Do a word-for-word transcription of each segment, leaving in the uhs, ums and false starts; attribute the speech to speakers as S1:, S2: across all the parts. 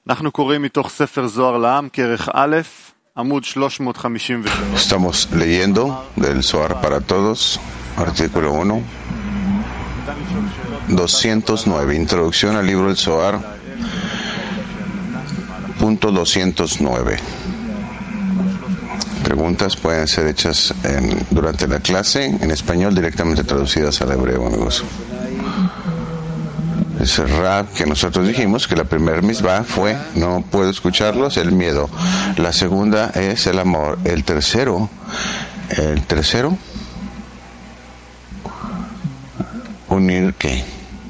S1: Estamos leyendo del Zohar para Todos, artículo uno, doscientos nueve, introducción al libro del Zohar, punto doscientos nueve. Preguntas pueden ser hechas en, durante la clase, en español, directamente traducidas al hebreo, amigos. Es el Rab que nosotros dijimos que la primera misbah fue no puedo escucharlos, el miedo. La segunda es el amor. El tercero, el tercero, unir qué?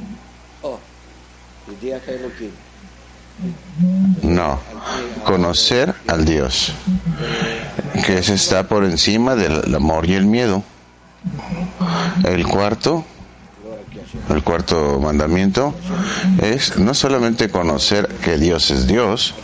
S1: No, conocer al Dios, que ese está por encima del amor y el miedo. El cuarto, el cuarto mandamiento es no solamente conocer que Dios es Dios,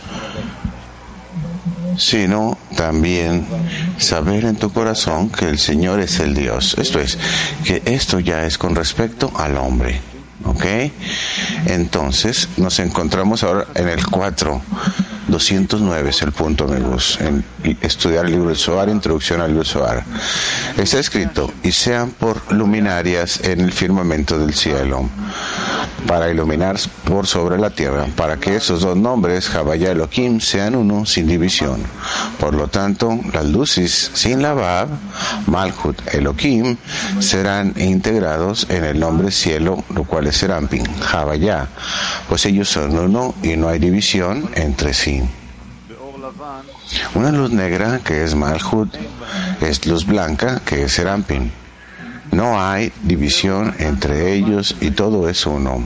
S1: sino también saber en tu corazón que el Señor es el Dios. Esto es, que esto ya es con respecto al hombre. ¿Ok? Entonces nos encontramos ahora en el cuatro, doscientos nueve es el punto, amigos, en estudiar el libro del Zohar, introducción al libro del Zohar. Está escrito, y sean por luminarias en el firmamento del cielo, para iluminar por sobre la tierra, para que esos dos nombres, Havaya Elohim, sean uno sin división. Por lo tanto, las luces sin la Vav, Malchut Elohim, serán integrados en el nombre cielo, lo cual es Serampin, Havaya, pues ellos son uno y no hay división entre sí. Una luz negra, que es Malchut, es luz blanca, que es Serampin. No hay división entre ellos y todo es uno.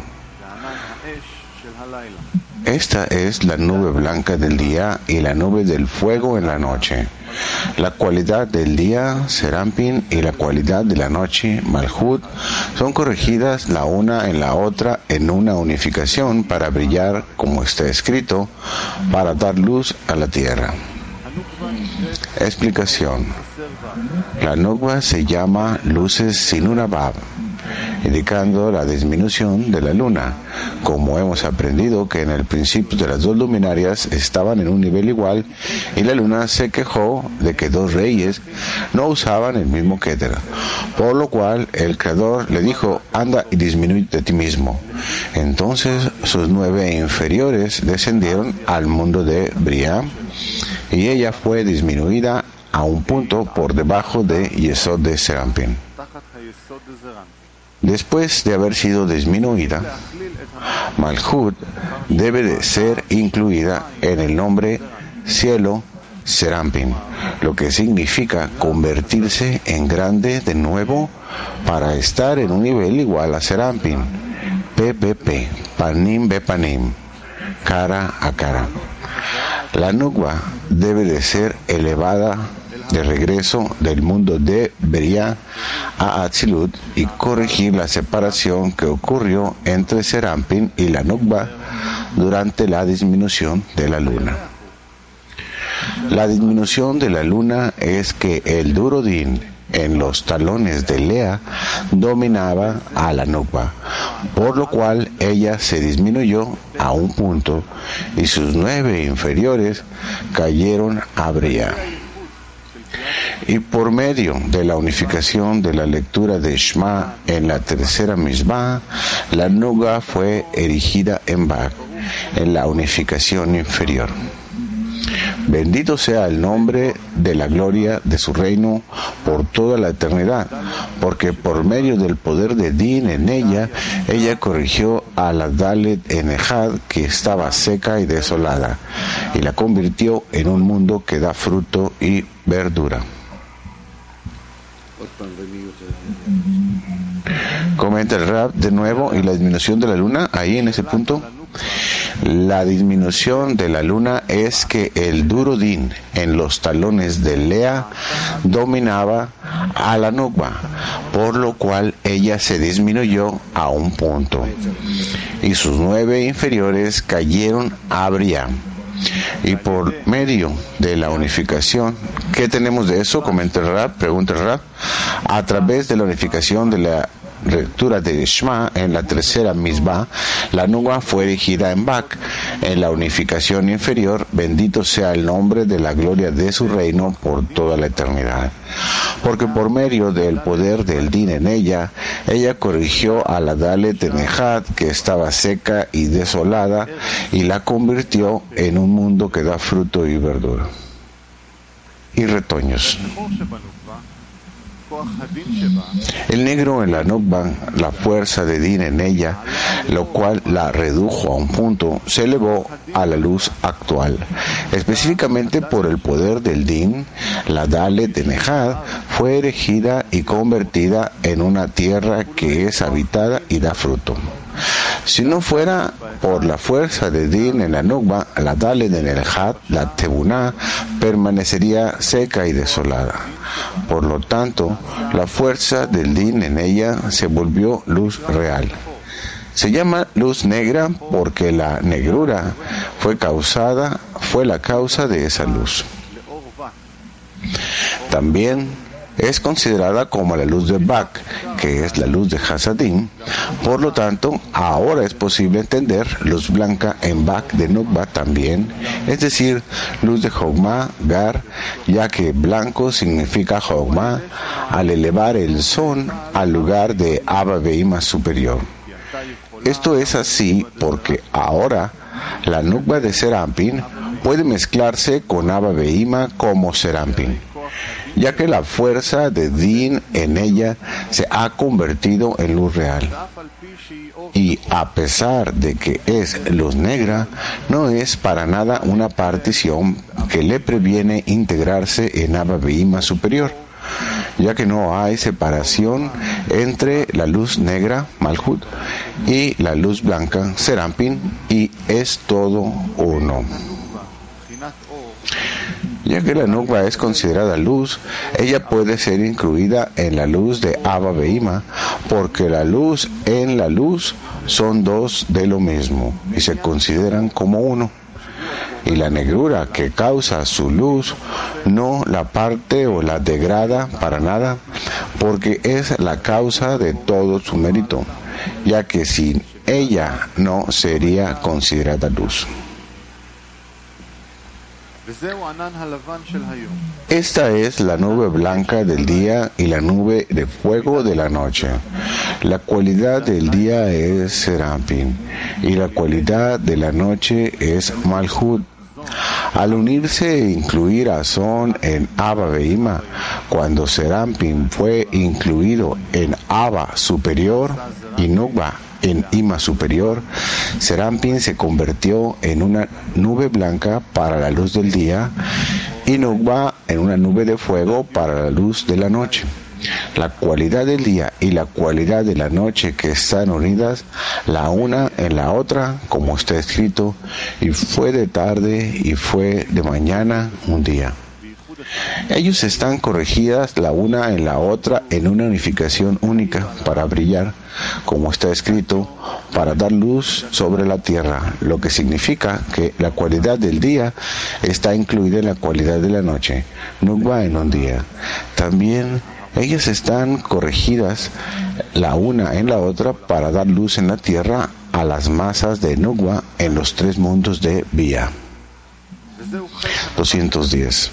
S1: Esta es la nube blanca del día y la nube del fuego en la noche. La cualidad del día, Serampin, y la cualidad de la noche, Malchut, son corregidas la una en la otra en una unificación para brillar, como está escrito, para dar luz a la tierra. Explicación. La nukva se llama luces sin una Vav, indicando la disminución de la luna, como hemos aprendido que en el principio de las dos luminarias estaban en un nivel igual y la luna se quejó de que dos reyes no usaban el mismo Keter, por lo cual el Creador le dijo, anda y disminuye de ti mismo. Entonces sus nueve inferiores descendieron al mundo de Briah y ella fue disminuida a un punto por debajo de Yesod de Serampin. Después de haber sido disminuida, Malchut debe de ser incluida en el nombre cielo Serampin, lo que significa convertirse en grande de nuevo para estar en un nivel igual a Serampin. P P P, Panim Bepanim, cara a cara. La nukva debe de ser elevada de regreso del mundo de Beria a Atzilut y corregir la separación que ocurrió entre Serampin y la nukva durante la disminución de la luna. La disminución de la luna es que el Durodin en los talones de Lea dominaba a la nukva, por lo cual ella se disminuyó a un punto y sus nueve inferiores cayeron a Bria. Y por medio de la unificación de la lectura de Shema en la tercera misbah, la nukva fue erigida en Bak, en la unificación inferior. Bendito sea el nombre de la gloria de su reino por toda la eternidad, porque por medio del poder de Din en ella, ella corrigió a la Dalet en Ejad, que estaba seca y desolada, y la convirtió en un mundo que da fruto y verdura. Comenta el Rab de nuevo, y la disminución de la luna, ahí en ese punto. La disminución de la luna es que el Durodin en los talones de Lea dominaba a la nukva, por lo cual ella se disminuyó a un punto y sus nueve inferiores cayeron a Bria. Y por medio de la unificación, ¿qué tenemos de eso? Comenta el Rab, pregunta el Rab. A través de la unificación de la lectura de Shema en la tercera misbah, la Nukba fue erigida en Bak, en la unificación inferior. Bendito sea el nombre de la gloria de su reino por toda la eternidad. Porque por medio del poder del Din en ella, ella corrigió a la Dalet de Nejad, que estaba seca y desolada, y la convirtió en un mundo que da fruto y verdura y retoños. El negro en la Nukba, la fuerza de Din en ella, lo cual la redujo a un punto, se elevó a la luz actual. Específicamente por el poder del Din, la Dalet de Nejad fue erigida y convertida en una tierra que es habitada y da fruto. Si no fuera por la fuerza de Din en la Nukba, la Dalet de Nejad, la Tebuná, permanecería seca y desolada. Por lo tanto, la fuerza del Din en ella se volvió luz real. Se llama luz negra porque la negrura fue causada, fue la causa de esa luz. También es considerada como la luz de Bak, que es la luz de Hasadim. Por lo tanto, ahora es posible entender luz blanca en Bak de Nukba también, es decir, luz de Jogma, Gar, ya que blanco significa Jogma, al elevar el son al lugar de Abba Behima superior. Esto es así porque ahora la Nukba de Serampin puede mezclarse con Abba Behima como Serampin, ya que la fuerza de Din en ella se ha convertido en luz real. Y a pesar de que es luz negra, no es para nada una partición que le previene integrarse en Abba Behima superior, ya que no hay separación entre la luz negra, Malhut, y la luz blanca, Serampin, y es todo uno. Ya que la Nukba es considerada luz, ella puede ser incluida en la luz de Abba Behima, porque la luz en la luz son dos de lo mismo y se consideran como uno. Y la negrura que causa su luz no la parte o la degrada para nada, porque es la causa de todo su mérito, ya que sin ella no sería considerada luz. Esta es la nube blanca del día y la nube de fuego de la noche. La cualidad del día es Serampin y la cualidad de la noche es Malhut. Al unirse e incluir a Son en Abba Behima, cuando Serampin fue incluido en Abba superior y Nukba en Ima superior, Serampin se convirtió en una nube blanca para la luz del día y Nukba en una nube de fuego para la luz de la noche. La cualidad del día y la cualidad de la noche que están unidas la una en la otra, como está escrito, y fue de tarde y fue de mañana un día. Ellos están corregidas la una en la otra en una unificación única para brillar, como está escrito, para dar luz sobre la tierra, lo que significa que la cualidad del día está incluida en la cualidad de la noche, Nukba en un día. También ellas están corregidas la una en la otra para dar luz en la tierra a las masas de Nukba en los tres mundos de Bia. doscientos diez.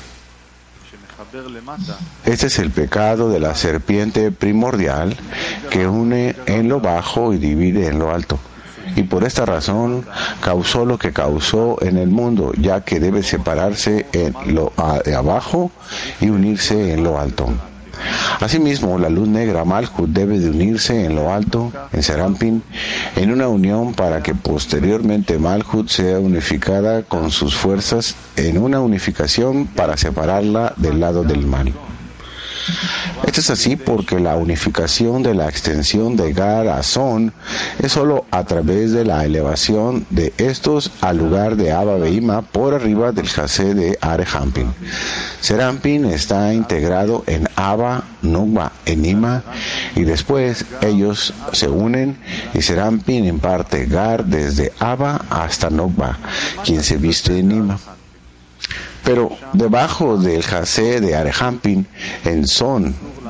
S1: Este es el pecado de la serpiente primordial que une en lo bajo y divide en lo alto. Y por esta razón causó lo que causó en el mundo, ya que debe separarse en lo de abajo y unirse en lo alto. Asimismo, la luz negra Malhut debe de unirse en lo alto, en Serampin, en una unión para que posteriormente Malhut sea unificada con sus fuerzas en una unificación para separarla del lado del mal. Esto es así porque la unificación de la extensión de Gar a Son es solo a través de la elevación de estos al lugar de Abba Behima por arriba del Jasé de Arehampin. Serampin está integrado en Abba, Nukba, en Ima, y después ellos se unen y Serampin imparte Gar desde Abba hasta Nukba, quien se viste en Ima. Pero debajo del Jasé de Arehampin, en Son,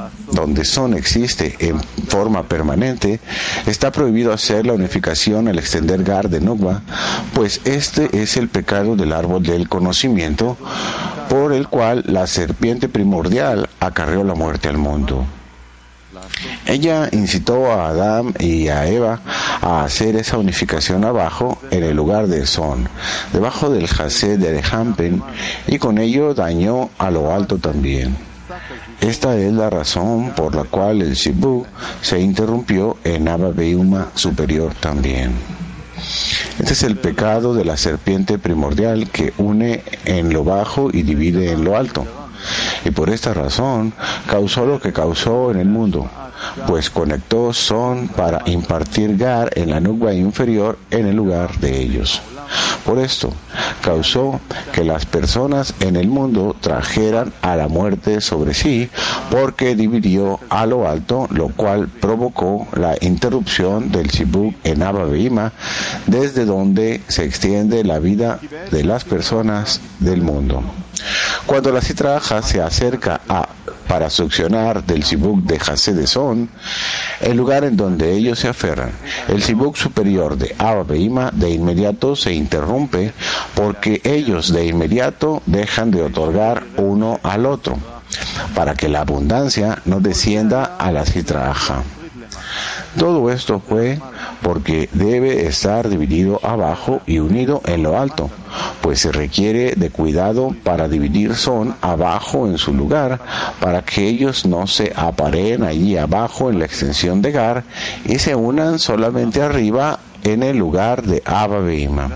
S1: donde Son existe en forma permanente, está prohibido hacer la unificación al extender Gar de Nukba, pues este es el pecado del árbol del conocimiento, por el cual la serpiente primordial acarreó la muerte al mundo. Ella incitó a Adán y a Eva a hacer esa unificación abajo en el lugar de Son, debajo del Jased de Hampen, y con ello dañó a lo alto también. Esta es la razón por la cual el Shibuk se interrumpió en Abba Beuma superior también. Este es el pecado de la serpiente primordial que une en lo bajo y divide en lo alto. Y por esta razón causó lo que causó en el mundo, pues conectó Son para impartir Gar en la Nukba inferior en el lugar de ellos. Por esto causó que las personas en el mundo trajeran a la muerte sobre sí, porque dividió a lo alto, lo cual provocó la interrupción del Shibuk en Abba Beima, desde donde se extiende la vida de las personas del mundo. Cuando la Sitra Aja se acerca a para succionar del Shibuk de Jased de Son, el lugar en donde ellos se aferran, el Shibuk superior de Abba Beima de inmediato se interrumpe, porque ellos de inmediato dejan de otorgar uno al otro, para que la abundancia no descienda a la Sitra Aja. Todo esto fue porque debe estar dividido abajo y unido en lo alto, pues se requiere de cuidado para dividir Son abajo en su lugar, para que ellos no se apareen allí abajo en la extensión de Gar y se unan solamente arriba en el lugar de Abba Beima.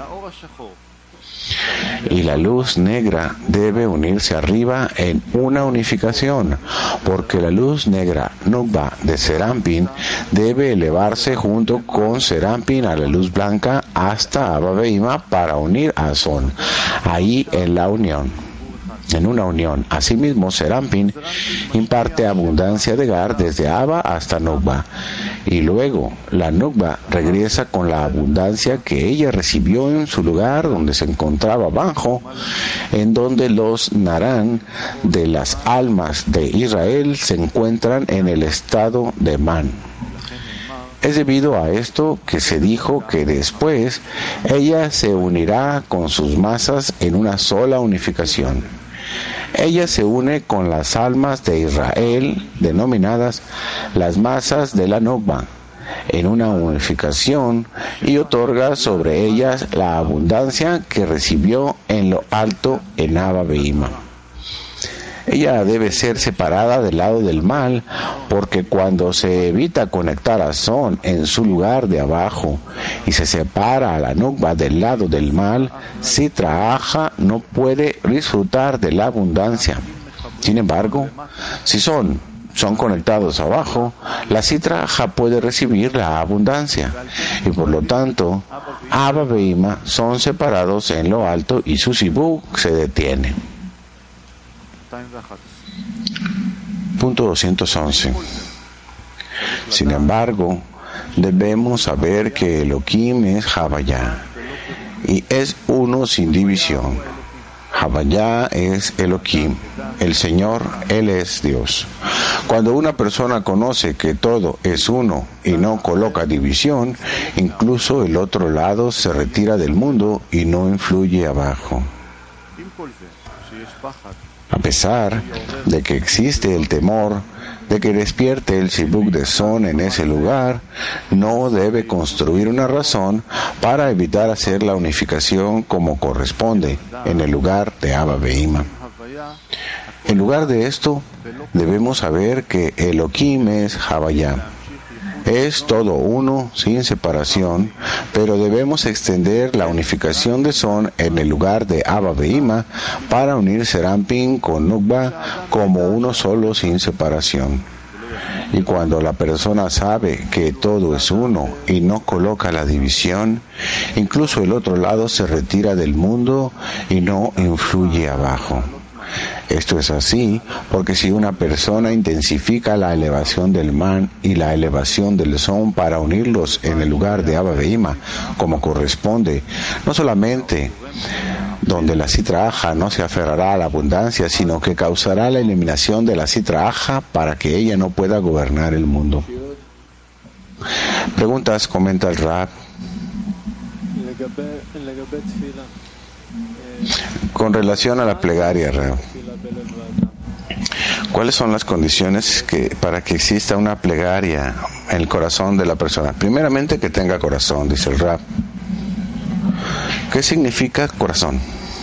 S1: Y la luz negra debe unirse arriba en una unificación, porque la luz negra Nukba de Serampin debe elevarse junto con Serampin a la luz blanca hasta Abba Beima para unir a Son, ahí en la unión. En una unión. Asimismo, Serampin imparte abundancia de Gar desde Abba hasta Nukba, y luego la Nukba regresa con la abundancia que ella recibió en su lugar donde se encontraba abajo, en donde los Narán de las almas de Israel se encuentran en el estado de Man. Es debido a esto que se dijo que después ella se unirá con sus masas en una sola unificación. Ella se une con las almas de Israel, denominadas las masas de la Nukba, en una unificación, y otorga sobre ellas la abundancia que recibió en lo alto en Abba Beima. Ella debe ser separada del lado del mal, porque cuando se evita conectar a Son en su lugar de abajo y se separa a la Nukba del lado del mal, Sitra Aja no puede disfrutar de la abundancia. Sin embargo, si son son conectados abajo, la Sitra Aja puede recibir la abundancia, y por lo tanto Abba Beima son separados en lo alto y su Shibuk se detiene. Punto doscientos once. Sin embargo, debemos saber que Elohim es Havaya y es uno sin división. Havaya es Elohim, el Señor, Él es Dios. Cuando una persona conoce que todo es uno y no coloca división, incluso el otro lado se retira del mundo y no influye abajo. A pesar de que existe el temor de que despierte el Shibuk de Son en ese lugar, no debe construir una razón para evitar hacer la unificación como corresponde en el lugar de Abba Beima. En lugar de esto, debemos saber que Elohim es Havaya. Es todo uno, sin separación, pero debemos extender la unificación de Son en el lugar de Abba Beima para unir Serampin con Nukba como uno solo, sin separación. Y cuando la persona sabe que todo es uno y no coloca la división, incluso el otro lado se retira del mundo y no influye abajo. Esto es así porque si una persona intensifica la elevación del man y la elevación del son para unirlos en el lugar de Abba Veima, como corresponde, no solamente donde la Sitra Aja no se aferrará a la abundancia, sino que causará la eliminación de la Sitra Aja para que ella no pueda gobernar el mundo. Preguntas, comenta el Rab. Con relación a la plegaria, Rab, ¿cuáles son las condiciones que, para que exista una plegaria en el corazón de la persona? Primeramente, que tenga corazón, dice el Rab. ¿Qué significa corazón?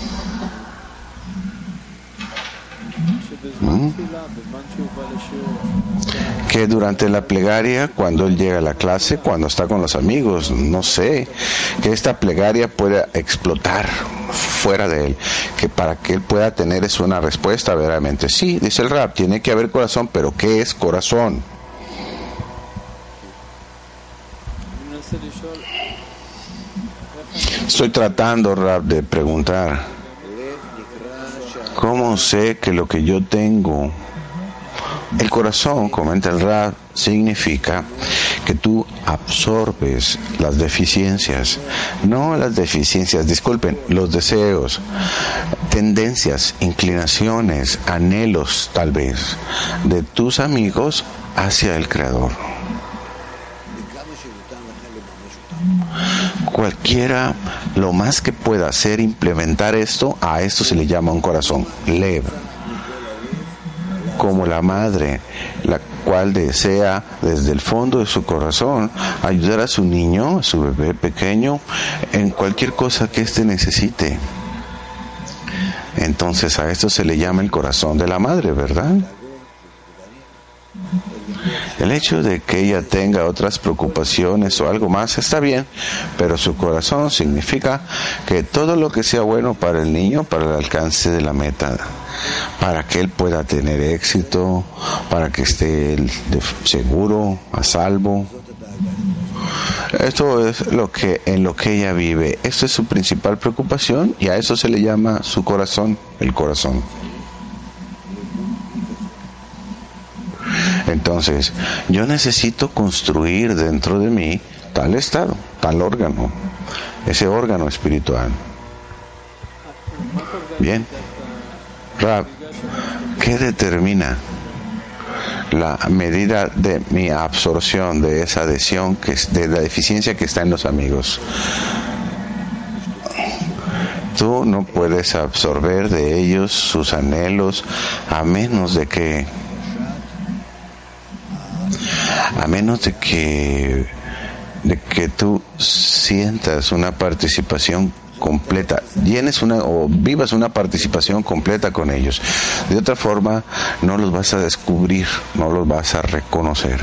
S1: ¿Mm? Que durante la plegaria, cuando él llega a la clase, cuando está con los amigos, no sé, que esta plegaria pueda explotar fuera de él, que para que él pueda tener es una respuesta verdaderamente. Sí, dice el Rab, tiene que haber corazón, pero ¿qué es corazón? Estoy tratando, Rab, de preguntar, ¿cómo sé que lo que yo tengo? El corazón, comenta el Rab, significa que tú absorbes las deficiencias, no las deficiencias, disculpen, los deseos, tendencias, inclinaciones, anhelos tal vez, de tus amigos hacia el Creador. Cualquiera, lo más que pueda hacer, implementar esto, a esto se le llama un corazón, lev. Como la madre, la cual desea desde el fondo de su corazón ayudar a su niño, a su bebé pequeño, en cualquier cosa que éste necesite. Entonces a esto se le llama el corazón de la madre, ¿verdad? El hecho de que ella tenga otras preocupaciones o algo más está bien, pero su corazón significa que todo lo que sea bueno para el niño, para el alcance de la meta, para que él pueda tener éxito, para que esté seguro, a salvo. Esto es lo que en lo que ella vive. Esto es su principal preocupación y a eso se le llama su corazón, el corazón. Entonces, yo necesito construir dentro de mí tal estado, tal órgano, ese órgano espiritual. Bien. Rab, ¿qué determina la medida de mi absorción de esa adhesión, que es de la deficiencia que está en los amigos? Tú no puedes absorber de ellos sus anhelos a menos de que a menos de que de que tú sientas una participación completa, tienes una o vivas una participación completa con ellos. De otra forma, no los vas a descubrir, no los vas a reconocer.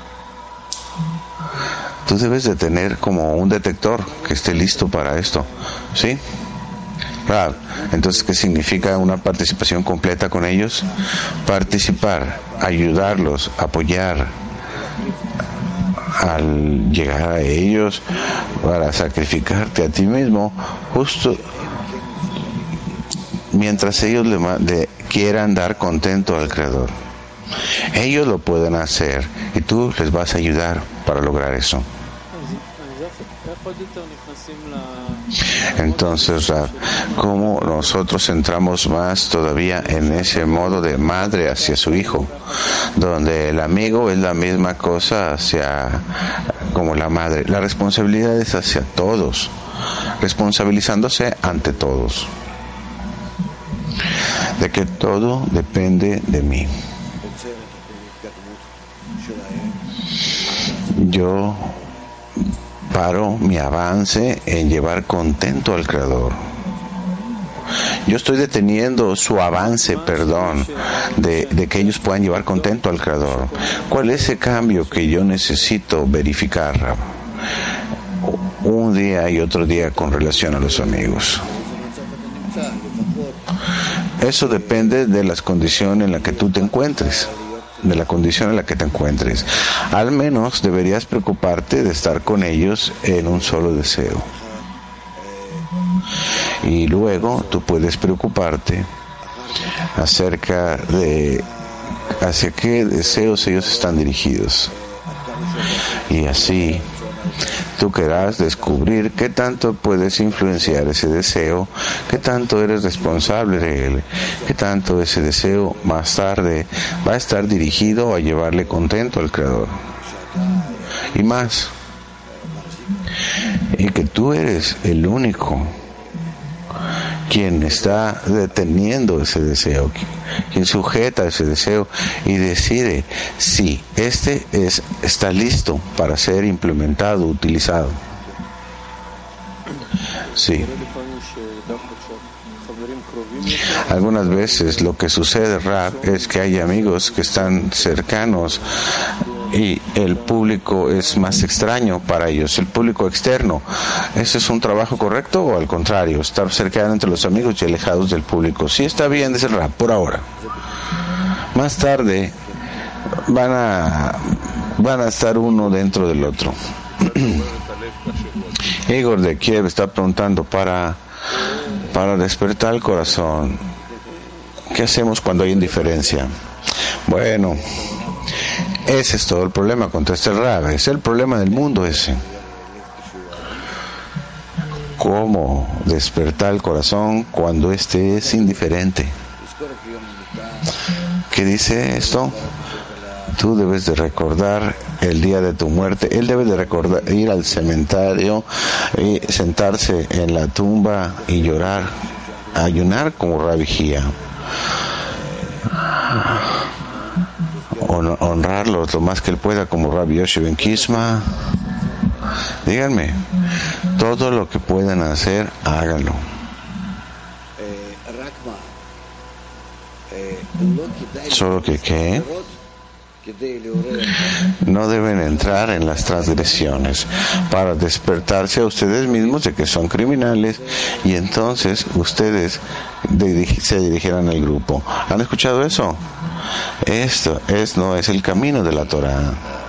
S1: Tú debes de tener como un detector que esté listo para esto, ¿sí? Rab, entonces, ¿qué significa una participación completa con ellos? Participar, ayudarlos, apoyar al llegar a ellos, para sacrificarte a ti mismo, justo mientras ellos le, le quieran dar contento al Creador. Ellos lo pueden hacer y tú les vas a ayudar para lograr eso. Entonces, ¿cómo nosotros entramos más todavía en ese modo de madre hacia su hijo, donde el amigo es la misma cosa hacia como la madre? La responsabilidad es hacia todos, responsabilizándose ante todos, de que todo depende de mí. Yo paro mi avance en llevar contento al Creador. Yo estoy deteniendo su avance, perdón, de, de que ellos puedan llevar contento al Creador. ¿Cuál es ese cambio que yo necesito verificar un día y otro día con relación a los amigos? Eso depende de las condiciones en las que tú te encuentres. de la condición en la que te encuentres. Al menos deberías preocuparte de estar con ellos en un solo deseo. Y luego tú puedes preocuparte acerca de hacia qué deseos ellos están dirigidos. Y así tú querrás descubrir qué tanto puedes influenciar ese deseo, qué tanto eres responsable de él, qué tanto ese deseo más tarde va a estar dirigido a llevarle contento al Creador. Y más, y que tú eres el único quien está deteniendo ese deseo, quien sujeta ese deseo y decide si este es, está listo para ser implementado, utilizado. Sí. Algunas veces lo que sucede, Rab, es que hay amigos que están cercanos y el público es más extraño para ellos, el público externo. ¿Ese es un trabajo correcto o al contrario, estar cercano entre los amigos y alejados del público? Sí, está bien, dice el Rab, por ahora. Más tarde van a van a estar uno dentro del otro. Igor de Kiev está preguntando para para despertar el corazón, ¿qué hacemos cuando hay indiferencia? Bueno, ese es todo el problema, contesta el Rab. Es el problema del mundo ese. ¿Cómo despertar el corazón cuando éste es indiferente? ¿Qué dice esto? Tú debes de recordar el día de tu muerte. Él debe de recordar ir al cementerio y sentarse en la tumba y llorar, ayunar como Rabbi Gia. Honrarlos lo más que él pueda como Rabbi Yoshi Ben Kisma. Díganme, todo lo que puedan hacer, háganlo. Solo que ¿qué? No deben entrar en las transgresiones para despertarse a ustedes mismos de que son criminales y entonces ustedes se dirigirán al grupo. ¿Han escuchado eso? Esto es, no es el camino de la Torah.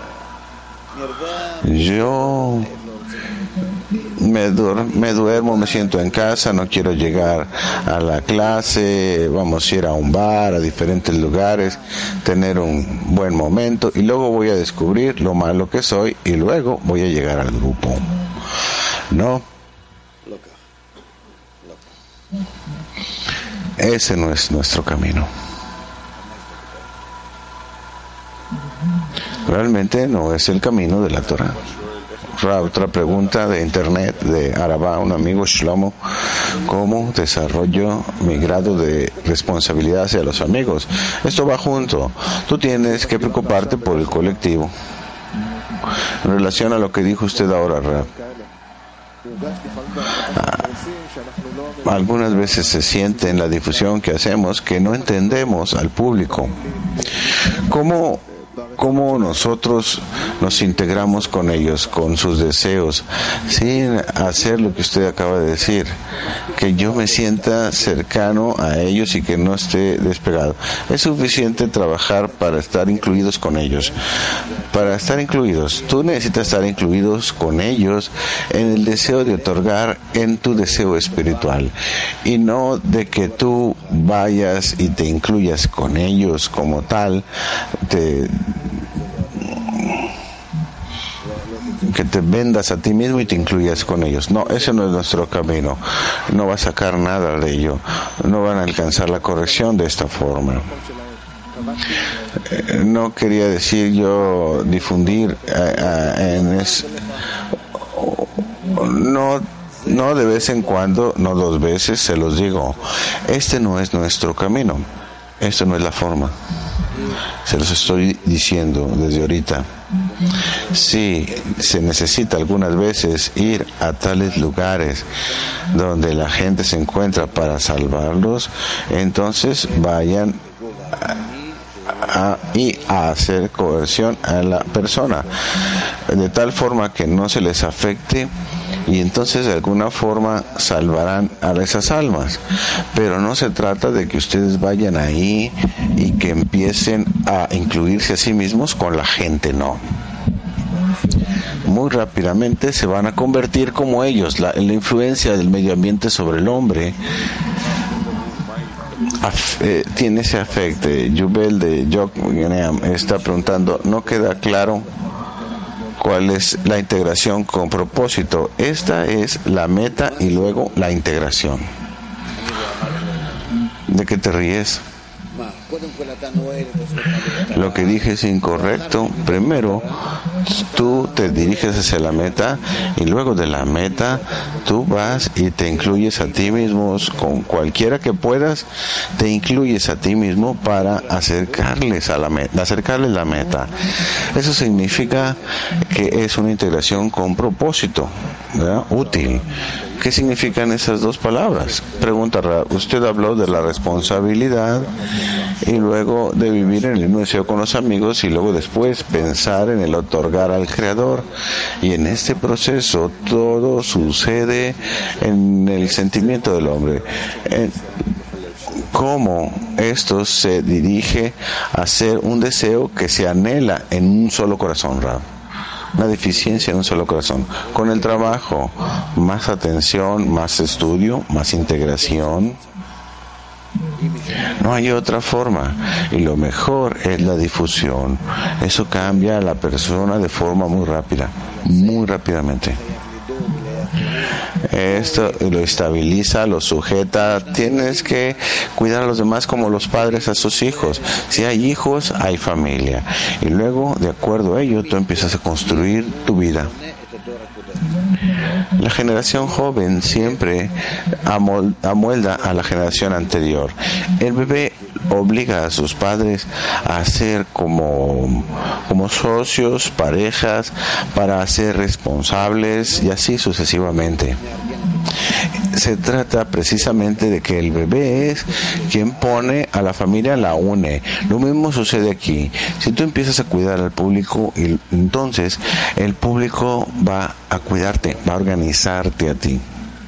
S1: Yo me, dur- me duermo, me siento en casa, no quiero llegar a la clase, vamos a ir a un bar, a diferentes lugares, tener un buen momento y luego voy a descubrir lo malo que soy y luego voy a llegar al grupo. No. Ese no es nuestro camino. Realmente no es el camino de la Torah. Otra pregunta de internet de Arabá, un amigo Shlomo: ¿cómo desarrollo mi grado de responsabilidad hacia los amigos? Esto va junto. Tú tienes que preocuparte por el colectivo. En relación a lo que dijo usted ahora, Rab, ah, algunas veces se siente en la difusión que hacemos que no entendemos al público. ¿Cómo cómo nosotros nos integramos con ellos, con sus deseos, sin hacer lo que usted acaba de decir, que yo me sienta cercano a ellos y que no esté despegado? Es suficiente trabajar para estar incluidos con ellos. Para estar incluidos, tú necesitas estar incluidos con ellos en el deseo de otorgar en tu deseo espiritual, y no de que tú vayas y te incluyas con ellos como tal, te que te vendas a ti mismo y te incluyas con ellos. No, ese no es nuestro camino. No va a sacar nada de ello. No van a alcanzar la corrección de esta forma. Eh, no quería decir yo difundir eh, eh, en es, no no de vez en cuando, no dos veces, se los digo. Este no es nuestro camino. Esto no es la forma. Se los estoy diciendo desde ahorita. Sí, se necesita algunas veces ir a tales lugares donde la gente se encuentra para salvarlos, entonces vayan a, a, y a hacer coerción a la persona de tal forma que no se les afecte, y entonces de alguna forma salvarán a esas almas. Pero no se trata de que ustedes vayan ahí y que empiecen a incluirse a sí mismos con la gente, no. Muy rápidamente se van a convertir como ellos. La, la influencia del medio ambiente sobre el hombre af, eh, tiene ese afecto. Yubel de Yokneam está preguntando, no queda claro cuál es la integración con propósito. Esta es la meta y luego la integración. ¿De qué te ríes? Lo que dije es incorrecto. Primero, tú te diriges hacia la meta y luego de la meta tú vas y te incluyes a ti mismo con cualquiera que puedas, te incluyes a ti mismo para acercarles a la meta, acercarles la meta. Eso significa que es una integración con propósito, ¿verdad? Útil. ¿Qué significan esas dos palabras? Pregunta, usted habló de la responsabilidad y luego de vivir en el mismo deseo con los amigos y luego después pensar en el otorgar al Creador. Y en este proceso todo sucede en el sentimiento del hombre. En cómo esto se dirige a ser un deseo que se anhela en un solo corazón, Rab. Una deficiencia en un solo corazón. Con el trabajo, más atención, más estudio, más integración. No hay otra forma. Y lo mejor es la difusión. Eso cambia a la persona de forma muy rápida, muy rápidamente. Esto lo estabiliza, lo sujeta. Tienes que cuidar a los demás como los padres a sus hijos. Si hay hijos, hay familia. Y luego, de acuerdo a ello, tú empiezas a construir tu vida. La generación joven siempre amolda a la generación anterior. El bebé obliga a sus padres a ser como, como socios, parejas, para ser responsables y así sucesivamente. Se trata precisamente de que el bebé es quien pone a la familia, la une. Lo mismo sucede aquí. Si tú empiezas a cuidar al público, entonces el público va a cuidarte, va a organizarte a ti.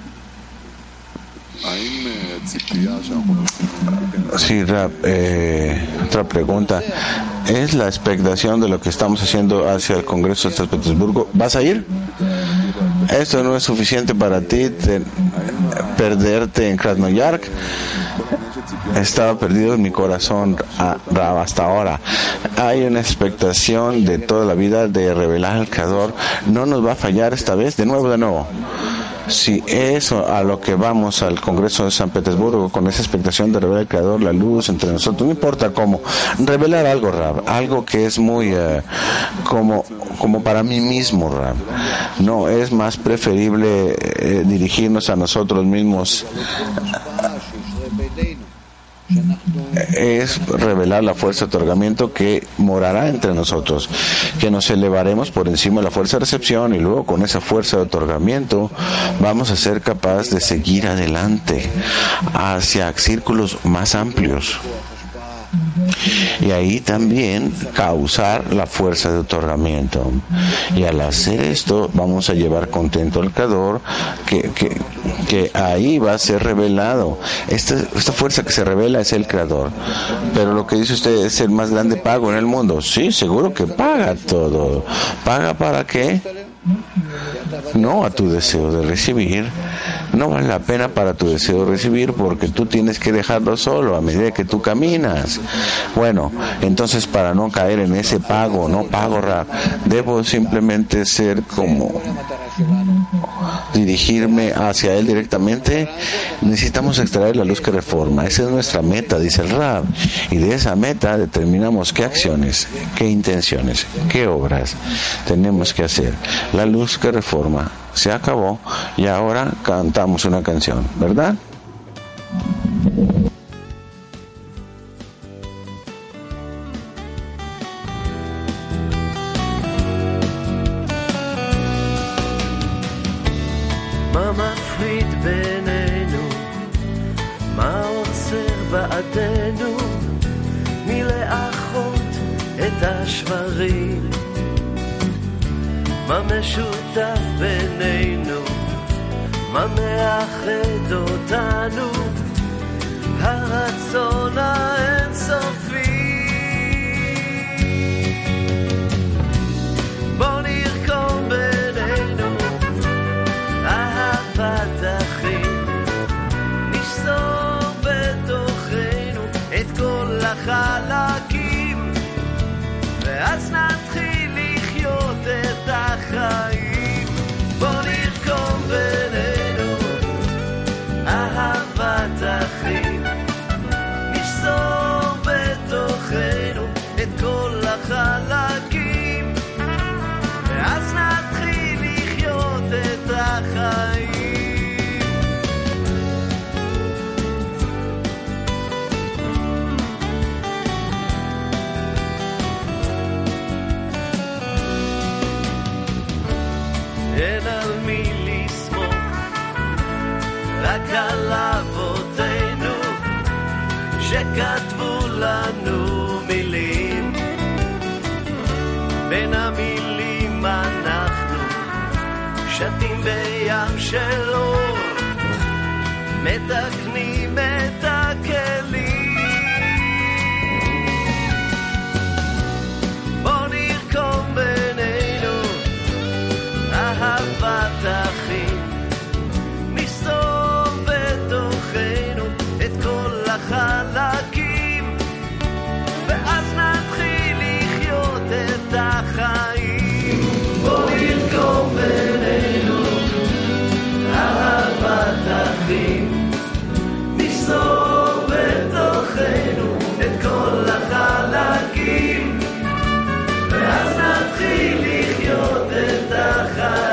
S1: Sí, Rab, eh, otra pregunta. ¿Es la expectación de lo que estamos haciendo hacia el Congreso de San Petersburgo? ¿Vas a ir? Esto no es suficiente para ti, te, perderte en Krasnoyarsk. Estaba perdido en mi corazón, Rab, hasta ahora. Hay una expectación de toda la vida de revelar al Creador. No nos va a fallar esta vez, de nuevo, de nuevo. Si eso a lo que vamos al Congreso de San Petersburgo, con esa expectación de revelar al Creador, la luz entre nosotros, no importa cómo, revelar algo, Rab, algo que es muy uh, como, como para mí mismo, Rab. No, es más preferible eh, dirigirnos a nosotros mismos. Es revelar la fuerza de otorgamiento que morará entre nosotros, que nos elevaremos por encima de la fuerza de recepción y luego con esa fuerza de otorgamiento vamos a ser capaces de seguir adelante hacia círculos más amplios. Y ahí también causar la fuerza de otorgamiento. Y al hacer esto vamos a llevar contento al Creador, que, que, que ahí va a ser revelado. Esta, esta fuerza que se revela es el Creador. Pero lo que dice usted es el más grande pago en el mundo. Sí, seguro que paga todo. ¿Paga para qué? No a tu deseo de recibir. No vale la pena para tu deseo de recibir porque tú tienes que dejarlo solo a medida que tú caminas. Bueno, entonces para no caer en ese pago, no pago, Rab, debo simplemente ser como dirigirme hacia él directamente. Necesitamos extraer la luz que reforma. Esa es nuestra meta, dice el Rab. Y de esa meta determinamos qué acciones, qué intenciones, qué obras tenemos que hacer. La luz que reforma se acabó y ahora cantamos una canción, ¿verdad?
S2: מה מפריד בינינו? מה עוצר בעדנו מלאחות את השברים? מה משותף בינינו? מה מאחד אותנו? הרצון האינסופי. בוא נרקום בינינו אהבת אחים, נשזור בתוכנו אחים, נשזור בתוכנו את כל החלקים, ואז נתחיל לחיות את החיים. אין על מי לסמוך, רק על אבותינו שכתבו לנו מילים. בין המילים אנחנו שתים בים של אור, מתקנים את הכלים. בוא נרקום בינינו אהבת אחים, נסתור בתוכנו את כל החלקים, ואז נתחיל לחיות את החיים. בוא נרקום בינינו אהבת אחים, נסתור בתוכנו את כל החלקים, ואז נתחיל לחיות את החיים.